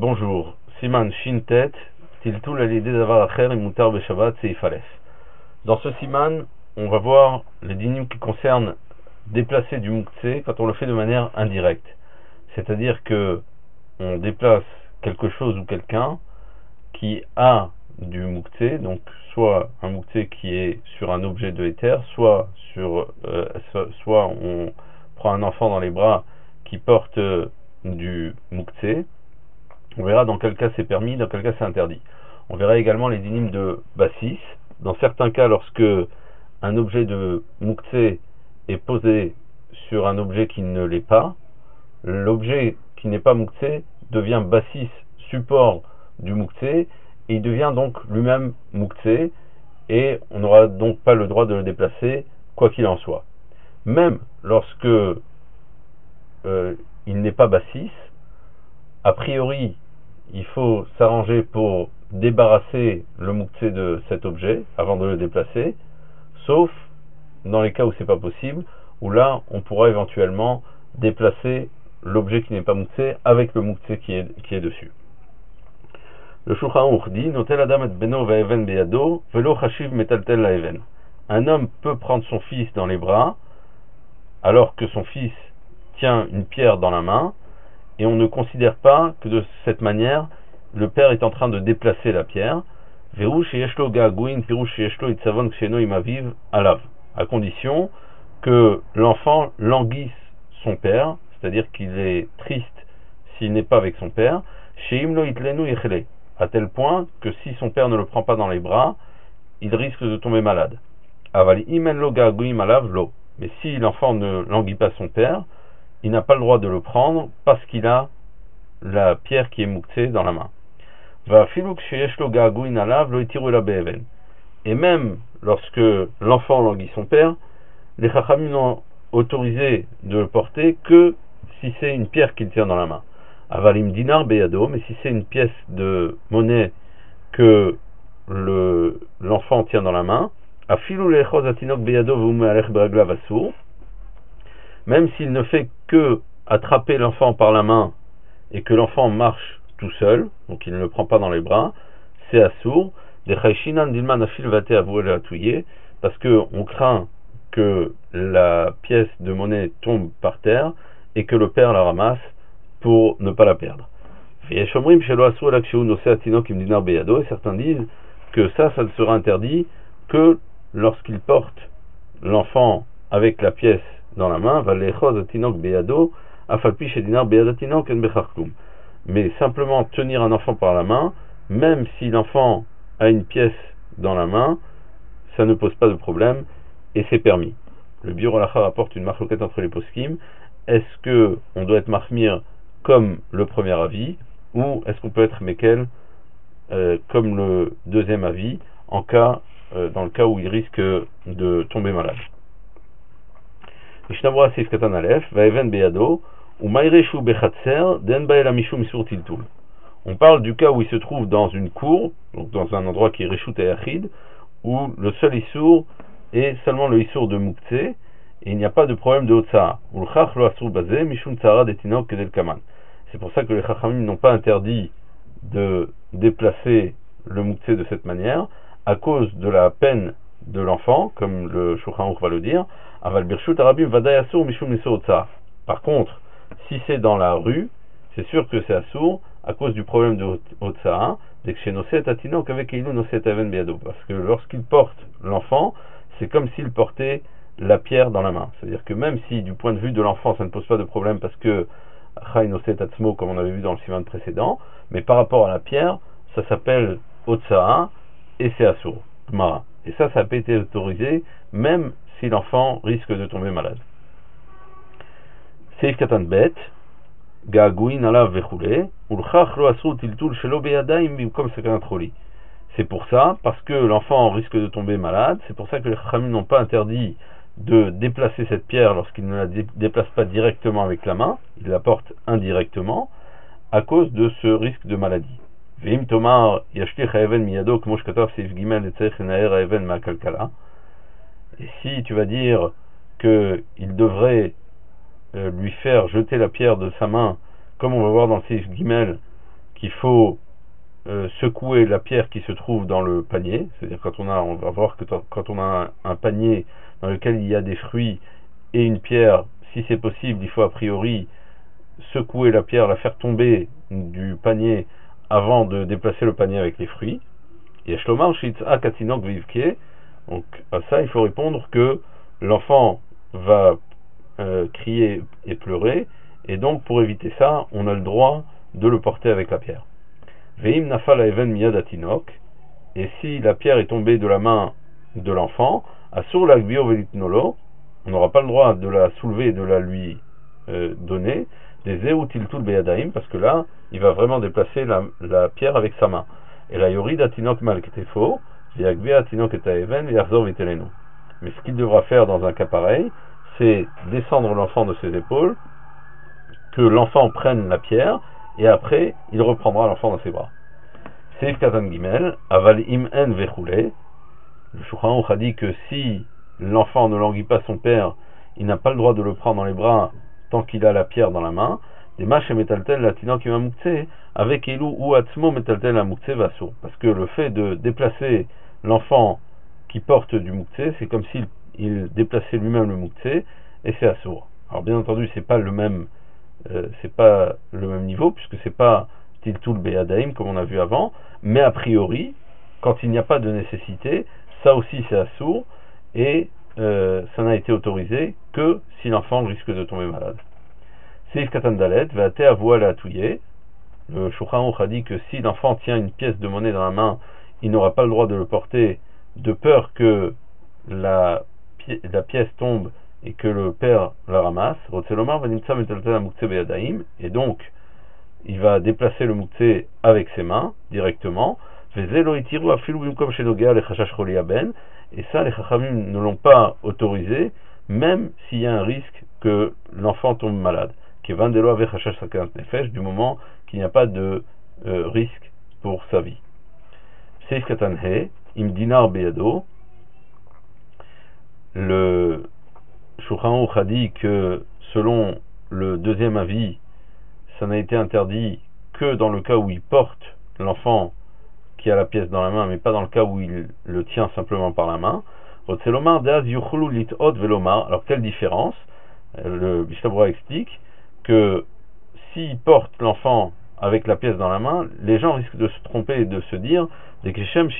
Bonjour, Siman Shintet, Tiltul Alidé Davar Acher et Moutar Beshavat Seif Aleph. Dans ce Siman, on va voir les dinim qui concernent déplacer du Mouktsé quand on le fait de manière indirecte. C'est-à-dire que on déplace quelque chose ou quelqu'un qui a du Mouktsé, donc soit un Mouktsé qui est sur un objet de Éther, soit on prend un enfant dans les bras qui porte du Mouktsé. On verra dans quel cas c'est permis, dans quel cas c'est interdit. On verra également les dynimes de Bassis. Dans certains cas, lorsque un objet de Mouktsé est posé sur un objet qui ne l'est pas, l'objet qui n'est pas Mouktsé devient Bassis, support du Mouktsé, et il devient donc lui-même Mouktsé, et on n'aura donc pas le droit de le déplacer, quoi qu'il en soit. Même lorsque il n'est pas Bassis, a priori, il faut s'arranger pour débarrasser le Mouktsé de cet objet avant de le déplacer, sauf dans les cas où c'est pas possible, où là on pourra éventuellement déplacer l'objet qui n'est pas Mouktsé avec le Mouktsé qui est dessus. Le Shulchan Aruch dit Notel Adam et Beno Vaeven Beyado Velo Chashiv Metaltel Laeven. Un homme peut prendre son fils dans les bras alors que son fils tient une pierre dans la main, et on ne considère pas que de cette manière le père est en train de déplacer la pierre, à condition que l'enfant languisse son père, c'est-à-dire qu'il est triste s'il n'est pas avec son père, à tel point que si son père ne le prend pas dans les bras, il risque de tomber malade. Mais si l'enfant ne languit pas son père, il n'a pas le droit de le prendre parce qu'il a la pierre qui est Mouktsé dans la main. Et même lorsque l'enfant languit son père, les Chachamim n'ont autorisé de le porter que si c'est une pierre qu'il tient dans la main. Avalim dinar beyado, mais si c'est une pièce de monnaie que l'enfant tient dans la main, même s'il ne fait que attraper l'enfant par la main et que l'enfant marche tout seul, donc il ne le prend pas dans les bras, c'est assourd, parce qu'on craint que la pièce de monnaie tombe par terre et que le père la ramasse pour ne pas la perdre. Et certains disent que ça ne sera interdit que lorsqu'il porte l'enfant avec la pièce dans la main, mais simplement tenir un enfant par la main, même si l'enfant a une pièce dans la main, ça ne pose pas de problème et c'est permis. Le Biur Halacha rapporte une marloquette entre les poskim. Est-ce que on doit être mahmir comme le premier avis, ou est-ce qu'on peut être mekel comme le deuxième avis dans le cas où il risque de tomber malade? On parle du cas où il se trouve dans une cour, donc dans un endroit qui est Reshut Hayachid, où le seul issour est seulement le issour de Mouktsé, et il n'y a pas de problème de Hotzara. C'est pour ça que les Chachamim n'ont pas interdit de déplacer le Mouktsé de cette manière, à cause de la peine de l'enfant, comme le Shulchan Aruch va le dire. Par contre, si c'est dans la rue, c'est sûr que c'est assourd à cause du problème de Hotzara, parce que lorsqu'il porte l'enfant, c'est comme s'il portait la pierre dans la main. C'est-à-dire que même si du point de vue de l'enfant ça ne pose pas de problème parce que comme on avait vu dans le siman précédent, mais par rapport à la pierre, ça s'appelle Hotzara et c'est assourd, Gmara. Et ça n'a pas été autorisé même si l'enfant risque de tomber malade. Seif katan bet ga'aguin alav vechule ulchach lo asur tiltul shelo beyadayim bimkom sekanat choli. C'est pour ça, parce que l'enfant risque de tomber malade, c'est pour ça que les Chachamim n'ont pas interdit de déplacer cette pierre lorsqu'il ne la déplace pas directement avec la main, il la porte indirectement à cause de ce risque de maladie. Veim tomar yashlich haeven miyado kmo shkatav seif gimel etzarich lenaer haeven ma'kalkala. Et si tu vas dire qu'il devrait lui faire jeter la pierre de sa main, comme on va voir dans le Seif Gimel, qu'il faut secouer la pierre qui se trouve dans le panier, c'est-à-dire on va voir que quand on a un panier dans lequel il y a des fruits et une pierre, si c'est possible, il faut a priori secouer la pierre, la faire tomber du panier avant de déplacer le panier avec les fruits. Et Shlomar Shitza Katinok Vivke, donc à ça il faut répondre que l'enfant va crier et pleurer, et donc pour éviter ça, on a le droit de le porter avec la pierre. Veim nafal even miyad atinok, et si la pierre est tombée de la main de l'enfant, asur l'agbio velitnolo, on n'aura pas le droit de la soulever et de la lui donner, des zeutiltul beyadaim, parce que là, il va vraiment déplacer la pierre avec sa main. Et la yorid atinok mal ketefo, viagbe atinok et even, viarzor vitelenu. Mais ce qu'il devra faire dans un cas pareil, c'est descendre l'enfant de ses épaules, que l'enfant prenne la pierre, et après, il reprendra l'enfant dans ses bras. Seif Katan Gimel, Aval im en vechule. Le Shulchan Aruch a dit que si l'enfant ne languit pas son père, il n'a pas le droit de le prendre dans les bras tant qu'il a la pierre dans la main. Des mach et metaltel latino qui m'a mouktsé, avec elou ou atzmo metaltel la mouktsé vasso. Parce que le fait de déplacer l'enfant qui porte du mouktsé, c'est comme s'il déplaçait lui-même le mouktsé, et c'est assour. Alors bien entendu, c'est pas le même niveau, puisque c'est pas tiltul beyadaim comme on a vu avant, mais a priori, quand il n'y a pas de nécessité, ça aussi c'est assour, et ça n'a été autorisé que si l'enfant risque de tomber malade. Seif Katan Dalet, Veate avoua la touyer. Le Shulchan Aruch a dit que si l'enfant tient une pièce de monnaie dans la main, il n'aura pas le droit de le porter de peur que la pièce tombe et que le père la ramasse. Et donc il va déplacer le mouktsé avec ses mains directement. Et ça, les chachamim ne l'ont pas autorisé, même s'il y a un risque que l'enfant tombe malade. Du moment qu'il n'y a pas de risque pour sa vie. Seif Katan He, im dinar beyado. Le Shulchan Aruch a dit que selon le deuxième avis, ça n'a été interdit que dans le cas où il porte l'enfant qui a la pièce dans la main, mais pas dans le cas où il le tient simplement par la main. Alors quelle différence? Le Mishnah explique que s'il porte l'enfant avec la pièce dans la main, les gens risquent de se tromper et de se dire que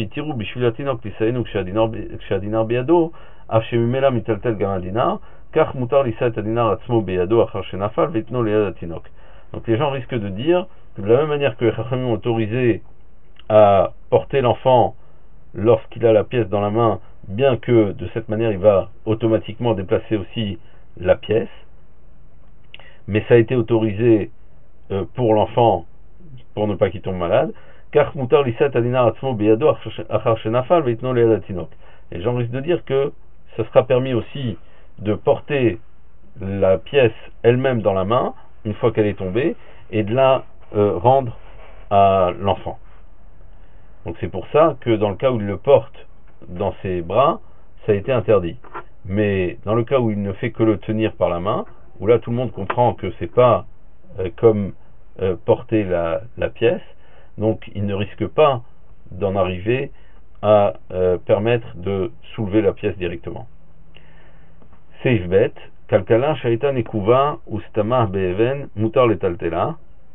donc les gens risquent de dire que de la même manière que les chachamim ont autorisé à porter l'enfant lorsqu'il a la pièce dans la main, bien que de cette manière il va automatiquement déplacer aussi la pièce, mais ça a été autorisé pour l'enfant pour ne pas qu'il tombe malade, car mutar lisat adinar atzmo beyado achar shenafal veitno le'ad atinok. Les gens risquent de dire que ça sera permis aussi de porter la pièce elle-même dans la main une fois qu'elle est tombée et de la rendre à l'enfant. Donc c'est pour ça que dans le cas où il le porte dans ses bras, ça a été interdit. Mais dans le cas où il ne fait que le tenir par la main, où là tout le monde comprend que c'est pas comme porter la pièce, donc il ne risque pas d'en arriver à permettre de soulever la pièce directement. Seif bet, kalkala shaitan ekuva ou stamah be'even mutar letaltela,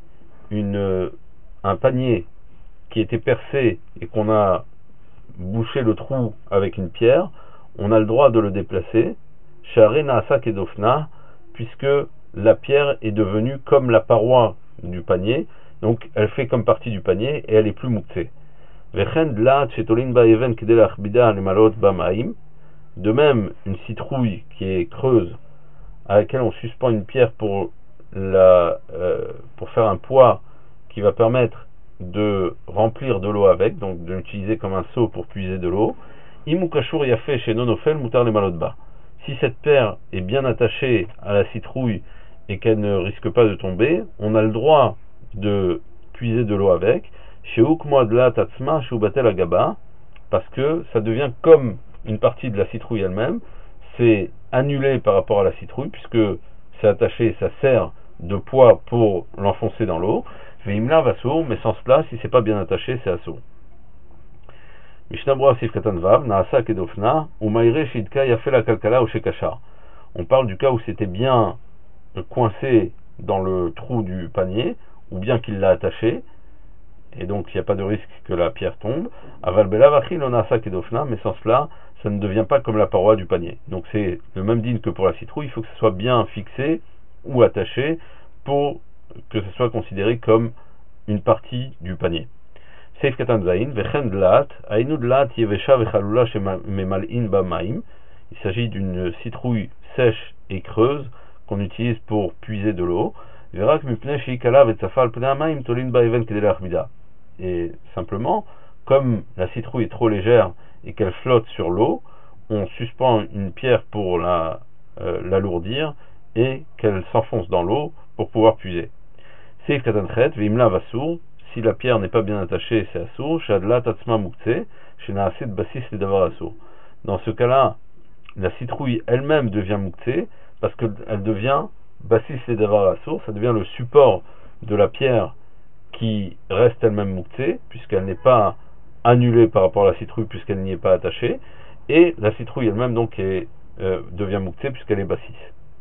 un panier qui était percé et qu'on a bouché le trou avec une pierre, on a le droit de le déplacer, share naasa kedofna, puisque la pierre est devenue comme la paroi du panier, donc elle fait comme partie du panier et elle est plus mouktée. De même, une citrouille qui est creuse, à laquelle on suspend une pierre pour faire un poids qui va permettre de remplir de l'eau avec, donc de l'utiliser comme un seau pour puiser de l'eau. Imukashur yafe chez nonofel mutar le malotba. Si cette pierre est bien attachée à la citrouille et qu'elle ne risque pas de tomber, on a le droit de puiser de l'eau avec. Chez Ukmoadla Tatsma, chez Ubatel Agaba, parce que ça devient comme une partie de la citrouille elle-même, c'est annulé par rapport à la citrouille, puisque c'est attaché, ça sert de poids pour l'enfoncer dans l'eau. Veimla vasour, mais sans cela, si c'est pas bien attaché, c'est assour. Mishnah Brura Sif Katan Vav, Naasa Kedofna, ou Maïre Shidka Yafela Kalkala ou Shekashar. On parle du cas où c'était bien coincé dans le trou du panier, ou bien qu'il l'a attaché, et donc il n'y a pas de risque que la pierre tombe. Aval Belavachil Naasa Kedofna, mais sans cela, ça ne devient pas comme la paroi du panier. Donc c'est le même din que pour la citrouille, il faut que ce soit bien fixé ou attaché pour que ce soit considéré comme une partie du panier. Seif Katan Zain, Vechen Dlat, Ainu Dlat Yevesha Vechalula Shememal'in Bamaim. Il s'agit d'une citrouille sèche et creuse qu'on utilise pour puiser de l'eau. Verak Mipne Sheikala Vetsafal Pneamaim Tolin Baeven Kedelachbida. Et simplement, comme la citrouille est trop légère et qu'elle flotte sur l'eau, on suspend une pierre pour l'alourdir et qu'elle s'enfonce dans l'eau pour pouvoir puiser. Seif Katan Chet, Veimla Vasour. Si la pierre n'est pas bien attachée, c'est assour. Shadla tatsma mukse, shenaaset basis le davar assour. Dans ce cas-là, la citrouille elle-même devient mukse parce qu'elle devient basis le davar assour. Ça devient le support de la pierre qui reste elle-même mukse puisqu'elle n'est pas annulée par rapport à la citrouille puisqu'elle n'y est pas attachée. Et la citrouille elle-même donc devient mukse puisqu'elle est basis.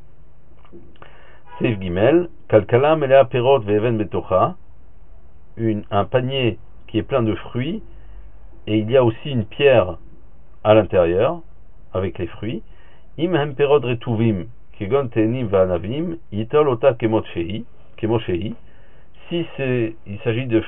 Seif Gimel, kalkala melea perot ve'even betocha. Un panier qui est plein de fruits et il y a aussi une pierre à l'intérieur avec les fruits. Im hem perod retuvim kegon tenim va'anavim yitol ota kemoshehi. Si il s'agit de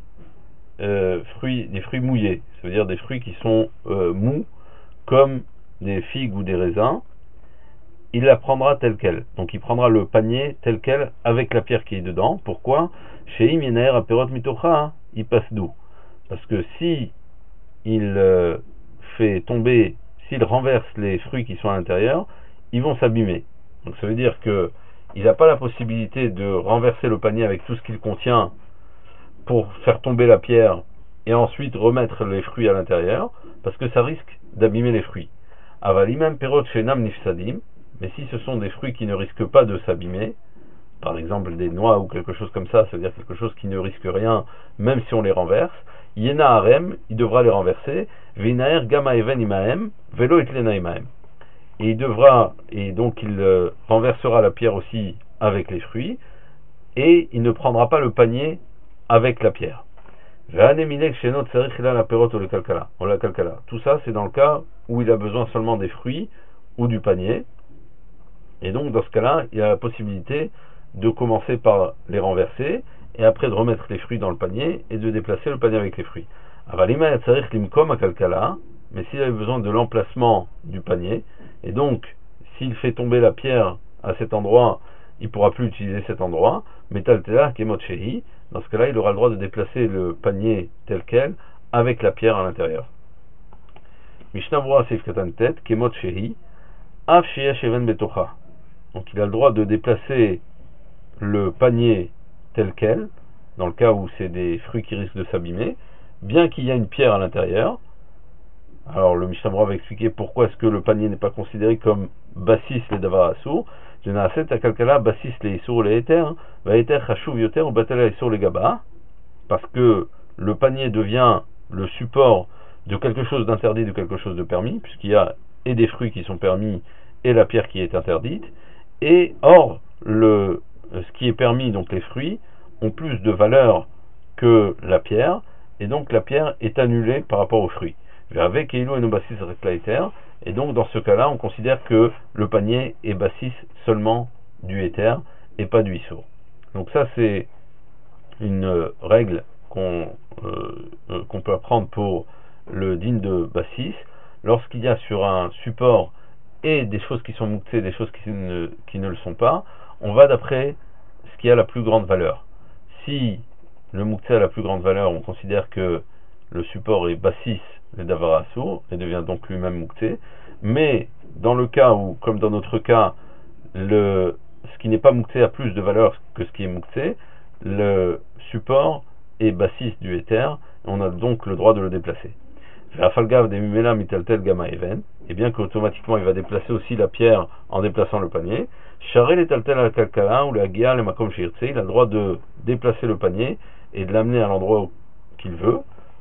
des fruits mouillés, ça veut dire des fruits qui sont mous comme des figues ou des raisins, il la prendra telle quelle. Donc il prendra le panier tel quel avec la pierre qui est dedans. Pourquoi? Sheim yenaer aperot mitocha, il passe d'où? Parce que si il fait tomber, s'il renverse les fruits qui sont à l'intérieur, ils vont s'abîmer. Donc ça veut dire que il n'a pas la possibilité de renverser le panier avec tout ce qu'il contient pour faire tomber la pierre et ensuite remettre les fruits à l'intérieur, parce que ça risque d'abîmer les fruits. Avalimem perot shenam nifsadim. Mais si ce sont des fruits qui ne risquent pas de s'abîmer, par exemple des noix ou quelque chose comme ça, c'est-à-dire quelque chose qui ne risque rien, même si on les renverse, yena harem, il devra les renverser, vinaer gama even imaem, velo itlena imaem. Et donc il renversera la pierre aussi avec les fruits, et il ne prendra pas le panier avec la pierre. Tout ça, c'est dans le cas où il a besoin seulement des fruits ou du panier. Et donc, dans ce cas-là, il y a la possibilité de commencer par les renverser et après de remettre les fruits dans le panier et de déplacer le panier avec les fruits. Mais s'il a besoin de l'emplacement du panier, et donc, s'il fait tomber la pierre à cet endroit, il ne pourra plus utiliser cet endroit, dans ce cas-là, il aura le droit de déplacer le panier tel quel avec la pierre à l'intérieur. Mishnah Brura Seif Katan Tet, Kemot Shehi, Av Sheyesh Even Betocha. Donc il a le droit de déplacer le panier tel quel, dans le cas où c'est des fruits qui risquent de s'abîmer, bien qu'il y a une pierre à l'intérieur. Alors le Mishnah Brura va expliquer pourquoi est-ce que le panier n'est pas considéré comme basis le davar assour. Je n'ai assez à kalkala basis les issour les éter, va éter chashuv yoter ou batala issour les gaba, parce que le panier devient le support de quelque chose d'interdit, de quelque chose de permis, puisqu'il y a et des fruits qui sont permis et la pierre qui est interdite. Et or, ce qui est permis, donc les fruits, ont plus de valeur que la pierre, et donc la pierre est annulée par rapport aux fruits. Et donc dans ce cas-là, on considère que le panier est bassis seulement du éther et pas du issour. Donc ça c'est une règle qu'on peut apprendre pour le din de bassis. Lorsqu'il y a sur un support et des choses qui sont mouktées, des choses qui ne le sont pas, on va d'après ce qui a la plus grande valeur. Si le moukté a la plus grande valeur, on considère que le support est bassis, le davar assour, et devient donc lui-même moukté. Mais dans le cas où, comme dans notre cas, ce qui n'est pas moukté a plus de valeur que ce qui est moukté, le support est bassis du éther, et on a donc le droit de le déplacer. et bien qu'automatiquement il va déplacer aussi la pierre en déplaçant le panier, Charé les taltel à la kalkala ou la guia les makom shirtse, il a le droit de déplacer le panier et de l'amener à l'endroit qu'il veut.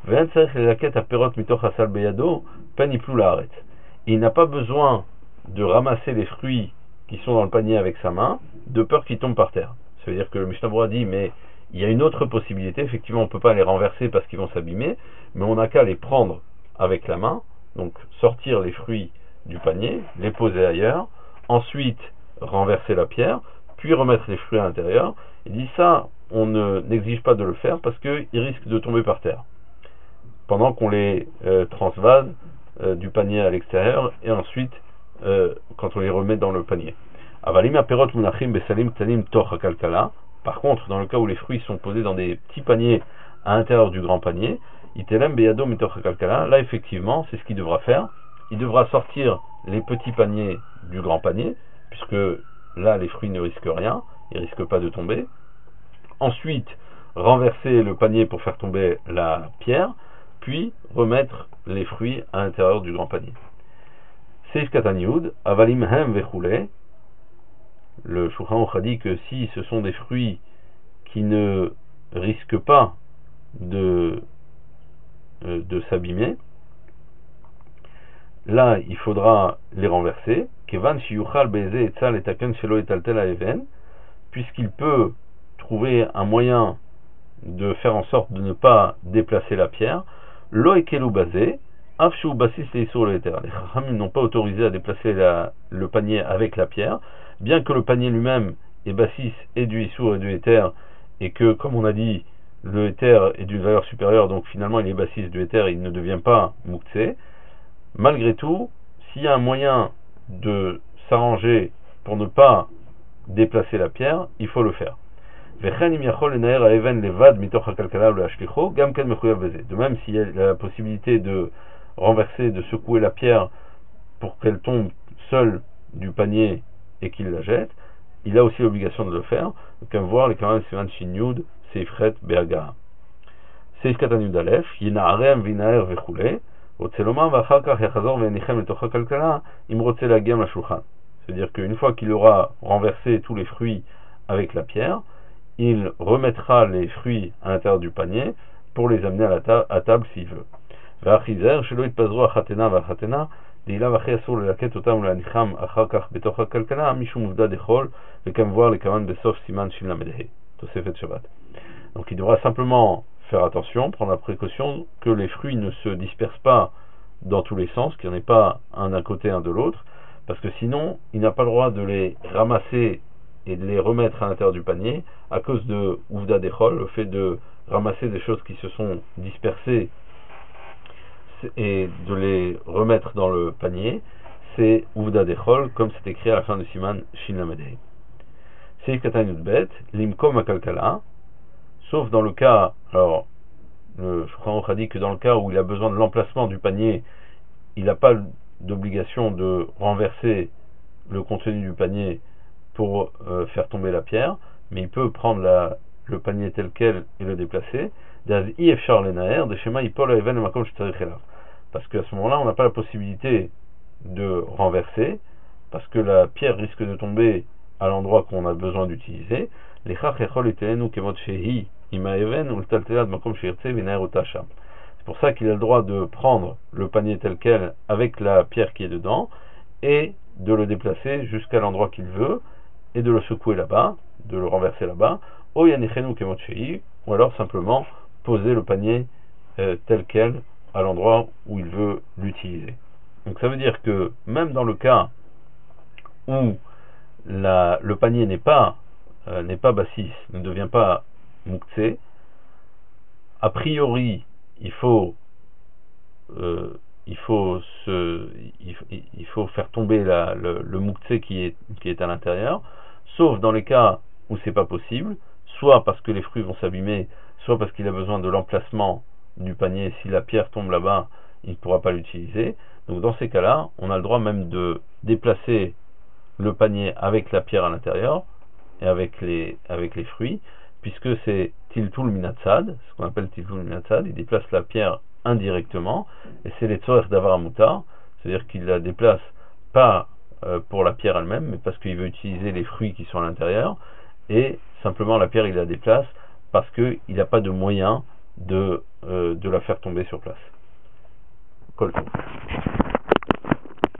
Il n'a pas besoin de ramasser les fruits qui sont dans le panier avec sa main, de peur qu'ils tombent par terre. Ça veut dire que le Mishnah Berurah dit, mais il y a une autre possibilité, effectivement on ne peut pas les renverser parce qu'ils vont s'abîmer, mais on n'a qu'à les prendre avec la main, donc sortir les fruits du panier, les poser ailleurs, ensuite renverser la pierre, puis remettre les fruits à l'intérieur. Il dit ça, on n'exige pas de le faire parce qu'ils risquent de tomber par terre, pendant qu'on les transvase du panier à l'extérieur, et ensuite quand on les remet dans le panier. Avalim aperot munachim besalim tanim toch kalkala. Par contre, dans le cas où les fruits sont posés dans des petits paniers à l'intérieur du grand panier, itelem beyado mitoch kalkala, là effectivement, c'est ce qu'il devra faire. Il devra sortir les petits paniers du grand panier, puisque là les fruits ne risquent rien, ils ne risquent pas de tomber. Ensuite, renverser le panier pour faire tomber la pierre, puis remettre les fruits à l'intérieur du grand panier. Seif Kataniud, Avalim Hem Vechule. Le Shulchan Aruch a dit que si ce sont des fruits qui ne risquent pas de s'abîmer, là il faudra les renverser. Kevan Shiyuchal Beze Etzal Etaken Shelo Etaltel Aeven, puisqu'il peut trouver un moyen de faire en sorte de ne pas déplacer la pierre. Lo Ekelu Bazé. Les Chachamim n'ont pas autorisé à déplacer le panier avec la pierre, bien que le panier lui-même est bassis et du Issour et du Éther, et que, comme on a dit, le Éther est d'une valeur supérieure, donc finalement il est bassis du Éther et il ne devient pas Mouktsé. Malgré tout, s'il y a un moyen de s'arranger pour ne pas déplacer la pierre, il faut le faire. De même, s'il y a la possibilité de renverser, de secouer la pierre pour qu'elle tombe seule du panier et qu'il la jette, il a aussi l'obligation de le faire. Comme voir les Kaman Sivan Shinyud, Seifret Beaga. Seif Katanyud Alef, Yinarem Vinaer Vechule, Otseloma Vachakar Yachazor Venichem Letocha Kalkala, Imrotse la Gam la Shulchan. C'est-à-dire qu'une fois qu'il aura renversé tous les fruits avec la pierre, il remettra les fruits à l'intérieur du panier pour les amener à table s'il veut. והחיזר שלא יתפזרו החתנה והחתנה דהילה ואחרי אסור ללקט אותם ולהניחם אחר כך בתוך הכלכלה משום עובדה דחול וכמובן לכוון בסוף סימן שין למדה תוספת שבת. Donc il devra simplement faire attention, prendre la précaution que les fruits ne se dispersent pas dans tous les sens, qu'il n'y en ait pas un d'un côté un de l'autre, parce que sinon il n'a pas le droit de les ramasser et de les remettre à l'intérieur du panier à cause de Ouvda Dechol, le fait de ramasser des choses qui se sont dispersées et de les remettre dans le panier, c'est Ouvda Dechol, comme c'est écrit à la fin du Siman Shin Lamedei. Seif Katanyud Bet, Limkom Akalkala, sauf dans le cas, alors le Shulchan Aruch a dit que dans le cas où il a besoin de l'emplacement du panier, il n'a pas d'obligation de renverser le contenu du panier pour faire tomber la pierre, mais il peut prendre le panier tel quel et le déplacer. Parce qu'à ce moment-là, on n'a pas la possibilité de renverser, parce que la pierre risque de tomber à l'endroit qu'on a besoin d'utiliser. C'est pour ça qu'il a le droit de prendre le panier tel quel avec la pierre qui est dedans et de le déplacer jusqu'à l'endroit qu'il veut et de le secouer là-bas, de le renverser là-bas, ou alors simplement poser le panier tel quel à l'endroit où il veut l'utiliser. Donc ça veut dire que même dans le cas où le panier n'est pas bassis, ne devient pas mouktsé, a priori il faut faire tomber le mouktsé qui est à l'intérieur, sauf dans les cas où c'est pas possible, soit parce que les fruits vont s'abîmer, soit parce qu'il a besoin de l'emplacement du panier. Si la pierre tombe là-bas, il ne pourra pas l'utiliser. Donc dans ces cas-là, on a le droit même de déplacer le panier avec la pierre à l'intérieur et avec les fruits, puisque c'est tiltul minatzad, ce qu'on appelle tiltul minatzad, il déplace la pierre indirectement, et c'est les tzorech d'avar mutar, c'est-à-dire qu'il la déplace pas pour la pierre elle-même, mais parce qu'il veut utiliser les fruits qui sont à l'intérieur, et simplement la pierre il la déplace parce qu'il n'a pas de moyen de la faire tomber sur place. Kol tov.